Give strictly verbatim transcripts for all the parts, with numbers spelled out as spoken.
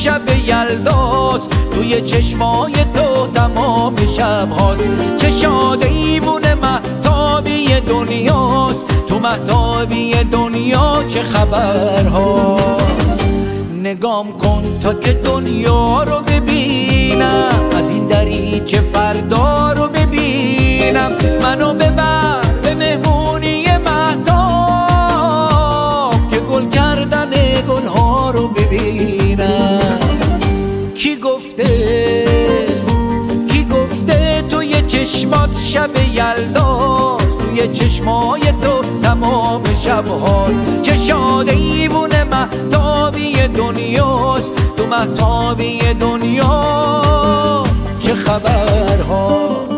شب یلداست، توی چشمای تو تمام شب هاست. چه شاد ایوون مهتابی دنیاست، تو مهتابی دنیا چه خبر هاست. نگام کن تا که دنیا رو ببینم، از این دریچه فردا رو ببینم. منو ببر به مهمونی مهتاب، که گل کردن گلها رو ببینم. کی گفته کی گفته توی چشمات شب یلداست، توی چشمای تو تمام شب هاست. چه شاد ایوون مهتابی دنیاست، تو مهتابی دنیا چه خبر هاست.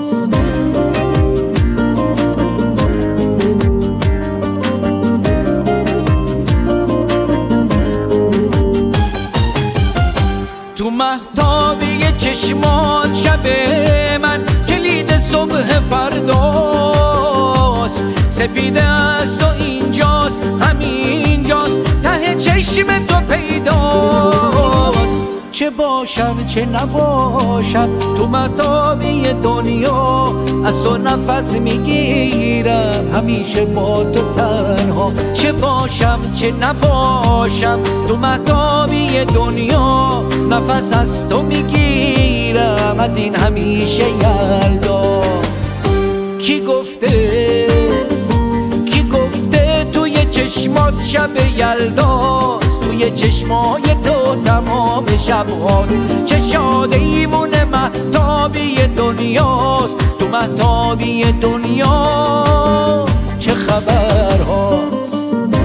تو مهتابی چشمات شب من کلید صبح فرداست. سپیده است و اینجاست، همینجاست، ته چشم تو پیداست. چه باشم چه نباشم تو مهتابی دنیا، از تو نفس میگیرم همیشه با تو تنها. چه باشم چه نباشم تو مهتابی دنیا، نفس از تو میگیرم از این همیشه یلدا. کی گفته کی گفته توی چشمات شب یلداست، توی چشمای تو تمام شب هاست. چه شاد ایوون مهتابی دنیاست، تو مهتابی دنیا چه خبر هاست.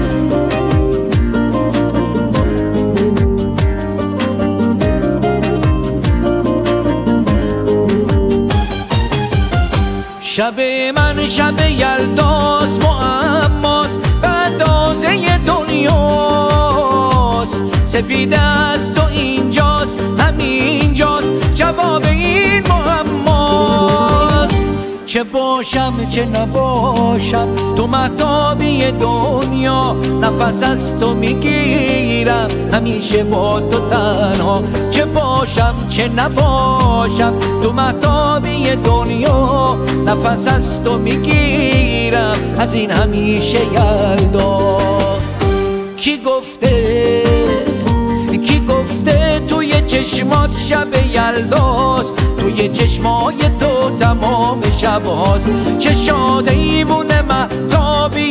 شب من شب یلداست، معماست به اندازه دنیاست. سپیده است و اینجاست، همینجاست، جواب این معماست. چه باشم چه نباشم تو مهتابی دنیا، نفس از تو میگیرم همیشه با تو تنها. چه باشم چه نباشم تو مهتابی دنیا، نفس از تو میگیرم از این همیشه یلدا. کی گفته کی گفته توی چشمات شب یلداست، توی چشمای تو تمام شب هاست. چه شاد ایوون مهتابی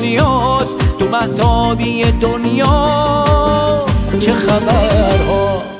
دنیاست، تو مهتابی دنیا چه خبر هاست.